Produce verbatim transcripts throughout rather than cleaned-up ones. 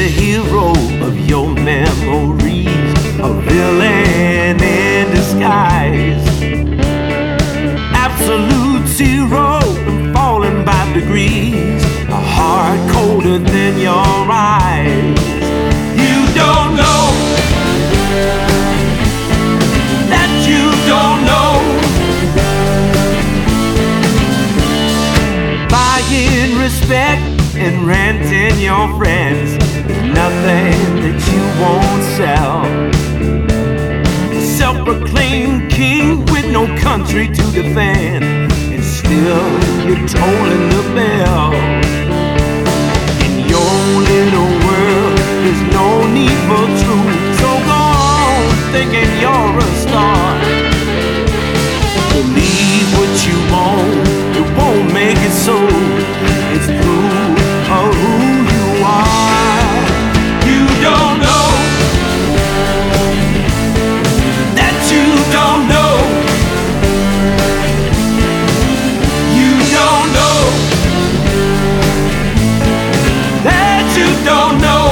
the hero of your memories, a villain in disguise, absolute zero, falling by degrees, a heart colder than your eyes. You don't know that you don't know. Buying respect and renting your friends, there's nothing that you won't sell. A self-proclaimed king with no country to defend, and still you're tolling the bell. In your little world, there's no need for truth, so go on thinking you're a star. Believe what you want, it won't make it so. It's proof of who you are. You don't know that you don't know. You don't know that you don't know.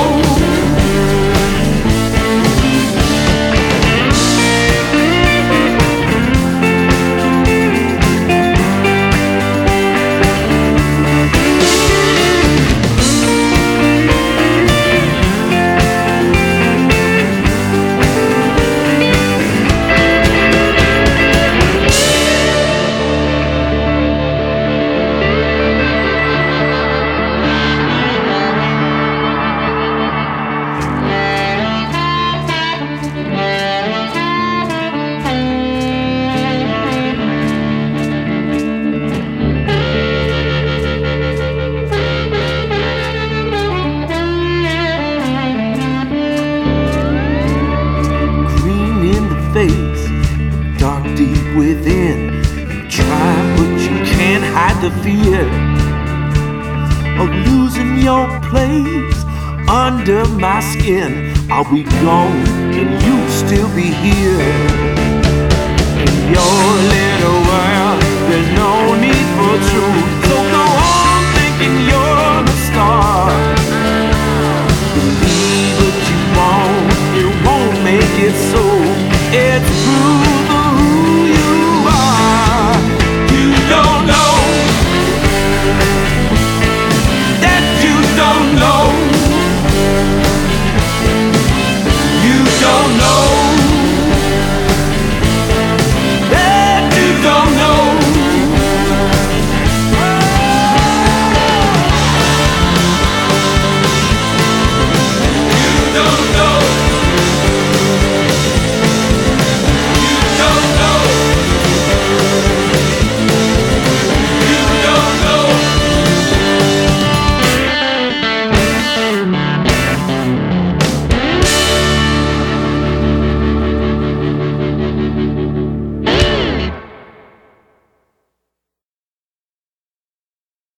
Face, dark deep within, you try but you can't hide the fear of losing your place under my skin. I'll be gone and you'll still be here. In your little world, there's no need for truth, so go on thinking you're the star. Believe what you want, it won't make it so.